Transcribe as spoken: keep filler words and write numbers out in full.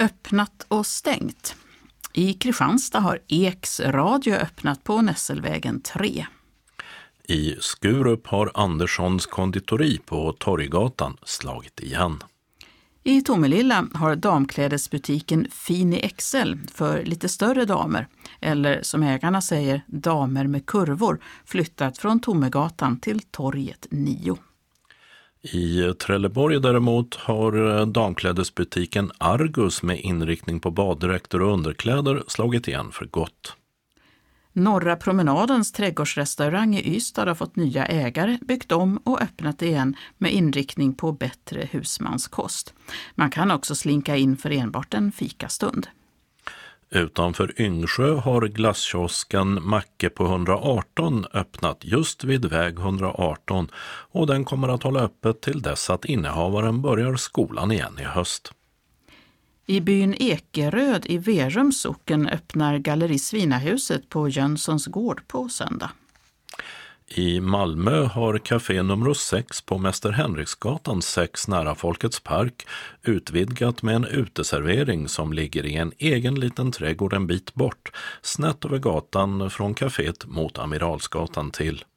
Öppnat och stängt. I Kristianstad har Eks radio öppnat på Nässelvägen tre. I Skurup har Anderssons konditori på Torggatan slagit igen. I Tomelilla har damklädesbutiken Fini X L för lite större damer, eller som ägarna säger, damer med kurvor, flyttat från Tomegatan till Torget nio. I Trelleborg däremot har damklädesbutiken Argus med inriktning på baddräkter och underkläder slagit igen för gott. Norra promenadens trädgårdsrestaurang i Ystad har fått nya ägare, byggt om och öppnat igen med inriktning på bättre husmanskost. Man kan också slinka in för enbart en fikastund. Utanför Yngsjö har glasskiosken Macke på hundraarton öppnat just vid väg hundraarton och den kommer att hålla öppet till dess att innehavaren börjar skolan igen i höst. I byn Ekeröd i Verums socken öppnar Galleri Svinahuset på Jönssons gård på söndag. I Malmö har café nummer sex på Mäster Henriksgatan sex nära Folkets park utvidgat med en uteservering som ligger i en egen liten trädgård en bit bort, snett över gatan från kaféet mot Amiralsgatan till.